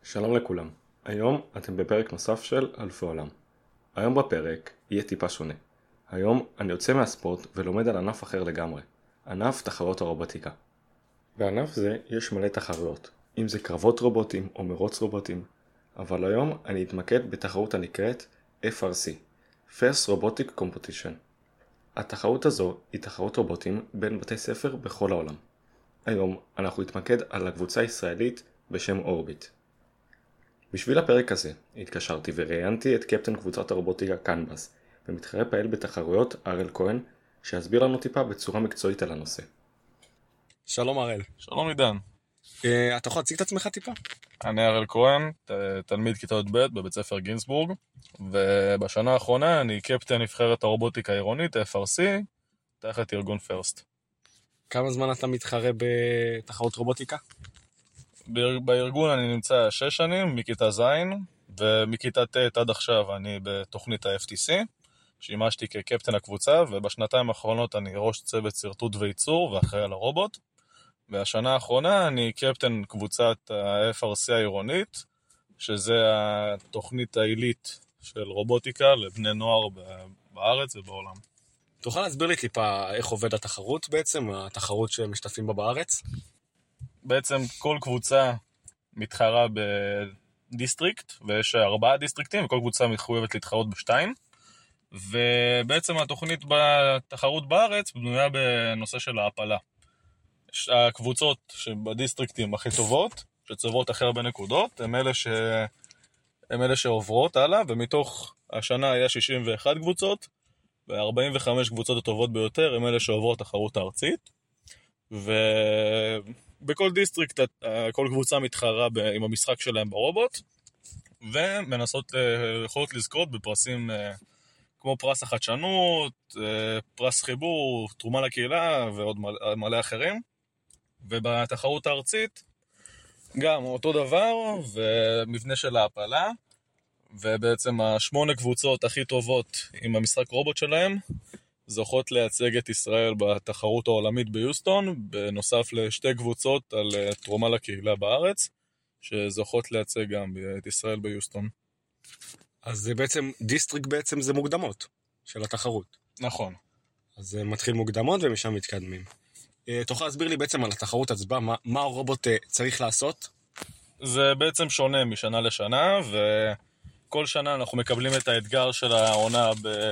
שלום לכולם, היום אתם בפרק נוסף של אלפי עולם. היום בפרק יהיה טיפה שונה. היום אני יוצא מהספורט ולומד על ענף אחר לגמרי, ענף תחרויות הרובוטיקה. בענף זה יש מלא תחרויות, אם זה קרבות רובוטים או מרוץ רובוטים, אבל היום אני אתמקד בתחרות הנקראת FRC, First Robotic Competition. התחרות הזו היא תחרות רובוטים בין בתי ספר בכל העולם. היום אנחנו נתמקד על הקבוצה הישראלית בשם אורביט. בשביל הפרק הזה התקשרתי וראיינתי את קפטן קבוצת הרובוטיקה קנבס ומתחרה פעיל בתחרויות הראל כהן שיסביר לנו טיפה בצורה מקצועית על הנושא. שלום הראל. שלום עידן. אתה יכול להציג את עצמך טיפה? אני הראל כהן, תלמיד כיתה י"ב בבית ספר גינסבורג, ובשנה האחרונה אני קפטן נבחרת הרובוטיקה העירונית FRC תחת ארגון פרסט. כמה זמן אתה מתחרה בתחרות רובוטיקה? בארגון אני נמצא 6 שנים, מכיתה ז', ומכיתה ט' עד עכשיו אני בתוכנית ה-FTC, שימשתי כקפטן הקבוצה, ובשנתיים האחרונות אני ראש צוות סרטוט וייצור ואחראי על הרובוט. והשנה האחרונה אני קפטן קבוצת ה-FRC העירונית, שזה התוכנית העילית של רובוטיקה לבני נוער בארץ ובעולם. תוכל להסביר לי טיפה איך עובד התחרות בעצם, התחרות שמשתתפים בה בארץ? בעצם כל קבוצה מתחרה בדיסטריקט, ויש 4 דיסטריקטים, וכל קבוצה מחויבת להתחרות ב2. ובעצם התוכנית בתחרות בארץ בנויה בנושא של ההפלה. הקבוצות שבדיסטריקטים הכי טובות, שצוברות הכי הרבה נקודות, הם אלה שעוברות הלאה, ומתוך השנה היה 61 קבוצות, ו-45 קבוצות הטובות ביותר הם אלה שעוברות תחרות הארצית. ובכל דיסטריקט כל קבוצה מתחרה עם המשחק שלהם ברובוט, ומנסות יכולות לזכות בפרסים כמו פרס החדשנות, פרס חיבור, תרומה לקהילה ועוד מלא אחרים. ובתחרות הארצית גם אותו דבר, ומבנה של ההפלה, ובעצם 8 קבוצות הכי טובות עם המשחק רובוט שלהם זוכות לייצג את ישראל בתחרות העולמית ביוסטון, בנוסף ל2 קבוצות על תרומה לקהילה בארץ שזוכות לייצג גם את ישראל ביוסטון. אז זה בעצם, דיסטריקט בעצם זה מוקדמות של התחרות. נכון. אז זה מתחיל מוקדמות ומשם מתקדמים. תוכל להסביר לי בעצם על התחרות הצבעה, מה הרובוט צריך לעשות? זה בעצם שונה משנה לשנה, וכל שנה אנחנו מקבלים את האתגר של העונה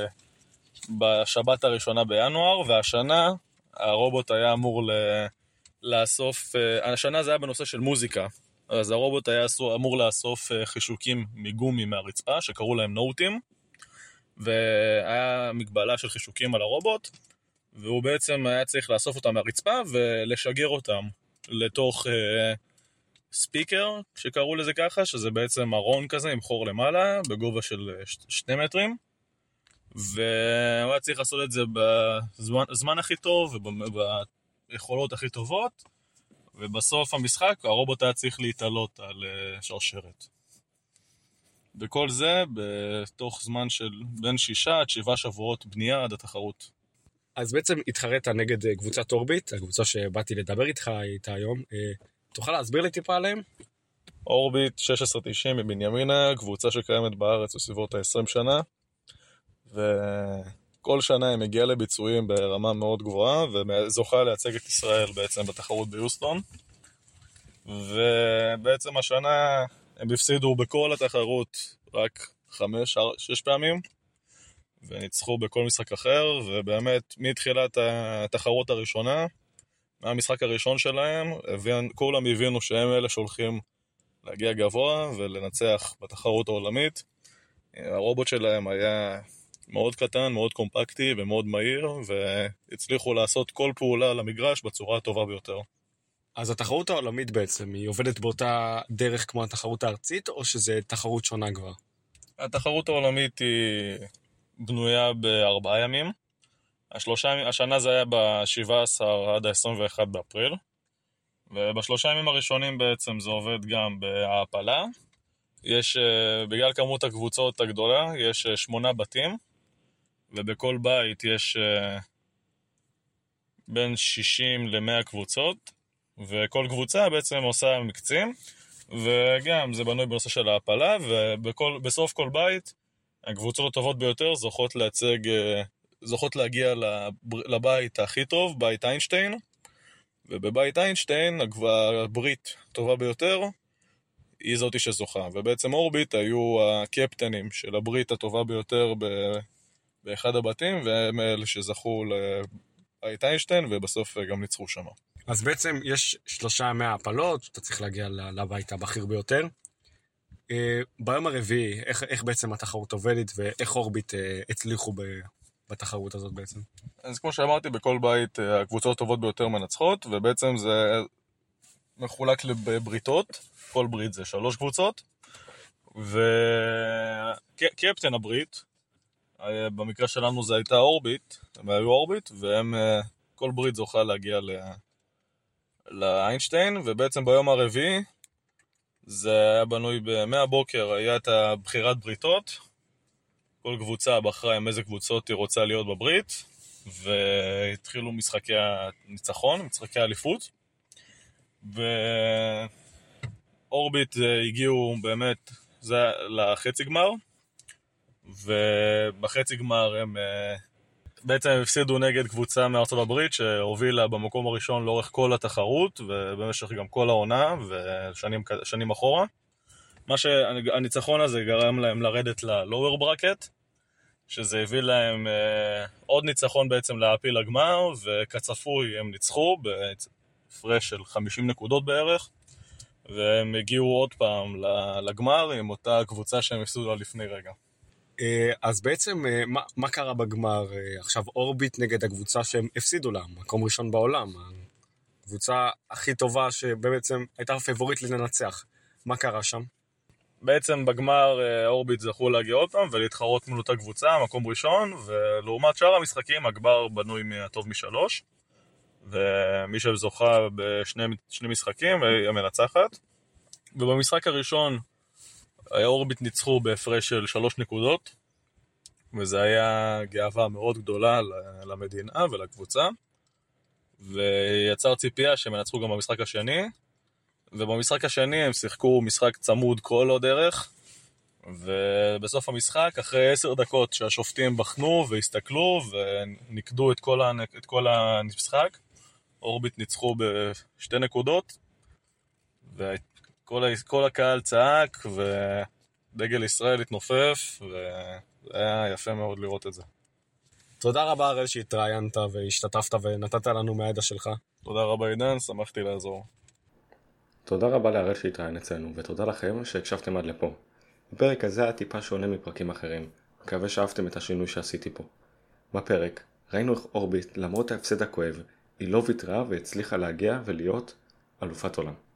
בשבת הראשונה בינואר, והשנה הרובוט היה אמור לאסוף, השנה זה היה בנושא של מוזיקה, אז הרובוט היה אמור לאסוף חישוקים מגומי מהרצפה, שקראו להם נוטים, והיה מגבלה של חישוקים על הרובוט, והוא בעצם היה צריך לאסוף אותם מהרצפה ולשגר אותם לתוך ספיקר, שקראו לזה ככה, שזה בעצם ארון כזה עם חור למעלה, בגובה של 2 מטרים, והוא היה צריך לעשות את זה בזמן הכי טוב וביכולות הכי טובות, ובסוף המשחק הרובוט היה צריך להתעלות על שרשרת. וכל זה בתוך זמן של בין 6 עד 7 שבועות בנייה עד התחרות. אז בעצם התחרית נגד קבוצת אורביט, הקבוצה שבאתי לדבר איתה היום. תוכל להסביר לי טיפה עליהם? אורביט 1690 מבנימינה, קבוצה שקיימת בארץ בסביבות 20 שנה, וכל שנה היא מגיעה לביצועים ברמה מאוד גבוהה, וזוכה לייצג את ישראל בעצם בתחרות ביוסטון. ובעצם השנה הם הפסידו בכל התחרות רק 5-6 פעמים, וניצחו בכל משחק אחר, ובאמת מתחילת התחרות הראשונה, מהמשחק הראשון שלהם, כולם הבינו שהם אלה שהולכים להגיע גבוה ולנצח בתחרות העולמית. הרובוט שלהם היה מאוד קטן, מאוד קומפקטי ומאוד מהיר, והצליחו לעשות כל פעולה על המגרש בצורה הטובה ביותר. אז התחרות העולמית בעצם, היא עובדת באותה דרך כמו התחרות הארצית, או שזה תחרות שונה כבר? התחרות העולמית היא בנויה ב4 ימים. השנה זה היה ב-17 עד ה-21 באפריל, וב3 ימים הראשונים בעצם זה עובד גם בהעפלה. יש, בגלל כמות הקבוצות הגדולה, יש 8 בתים, ובכל בית יש בין 60 ל-100 קבוצות, וכל קבוצה בעצם עושה מקצים, וגם זה בנוי בנושא של ההפלה, ובסוף כל בית, הקבוצות הטובות ביותר זוכות להגיע לבית הכי טוב, בית איינשטיין, ובבית איינשטיין הברית הטובה ביותר היא זאתי שזוכה, ובעצם אורביט היו הקפטנים של הברית הטובה ביותר באחד הבתים, והם אלה שזכו לבית איינשטיין, ובסוף גם ניצחו שם. אז בעצם יש 3 ימי ההפלות, שאתה צריך להגיע לבית הבכיר ביותר. ביום הרביעי, איך בעצם התחרות עובדת, ואיך אורביט הצליחו בתחרות הזאת בעצם? אז כמו שאמרתי, בכל בית הקבוצות הטובות ביותר מנצחות, ובעצם זה מחולק לבריתות, כל ברית זה 3 קבוצות, וקפטן הברית, במקרה שלנו זה הייתה אורביט, הם היו אורביט, כל ברית זוכה להגיע לאיינשטיין, ובעצם ביום הרביעי זה היה בנוי מהבוקר, היה את הבחירת בריתות, כל קבוצה בחרה עם איזה קבוצות היא רוצה להיות בברית, והתחילו משחקי הניצחון, משחקי האליפות, ואורביט הגיעו באמת לחצי גמר, ובחצי גמר הם בעצם הפסידו נגד קבוצה מארצות הברית שהובילה במקום הראשון לאורך כל התחרות ובמשך גם כל העונה ושנים אחורה. הניצחון הזה גרם להם לרדת ללואוור ברקט, שזה הביא להם עוד ניצחון בעצם להעפיל לגמר, וכצפוי הם ניצחו בהפרש של 50 נקודות בערך, והם הגיעו עוד פעם לגמר עם אותה קבוצה שהם הפסידו לה לפני רגע. אז בעצם מה קרה בגמר? עכשיו אורביט נגד הקבוצה שהם הפסידו לה, מקום ראשון בעולם, הקבוצה הכי טובה שבעצם הייתה פייבוריט לנצח. מה קרה שם? בעצם בגמר אורביט זכו להגיע עוד פעם ולהתחרות מול אותה קבוצה, מקום ראשון, ולעומת שאר המשחקים הגמר בנוי מהטוב משלוש, ומי שזוכה בשני משחקים היא המנצחת. ובמשחק הראשון אורביט ניצחו בהפרש של 3 נקודות, וזה היה גאווה מאוד גדולה למדינה ולקבוצה, ויצר ציפייה שהם ינצחו גם במשחק השני, ובמשחק השני הם שיחקו משחק צמוד כל עוד דרך, ובסוף המשחק, אחרי 10 דקות שהשופטים בחנו והסתכלו ונקדו את כל המשחק, אורביט ניצחו ב2 נקודות, כל הקהל צעק, ודגל ישראל התנופף, וזה היה יפה מאוד לראות את זה. תודה רבה הראל שהתראיינת והשתתפת ונתת לנו מהידע שלך. תודה רבה עידן, שמחתי לעזור. תודה רבה להראל שהתראיין אצלנו, ותודה לכם שהקשבתם עד לפה. הפרק הזה היה טיפה שונה מפרקים אחרים, מקווה שאהבתם את השינוי שעשיתי פה. בפרק ראינו איך אורביט, למרות ההפסד הכואב, היא לא ויתרה והצליחה להגיע ולהיות אלופת עולם.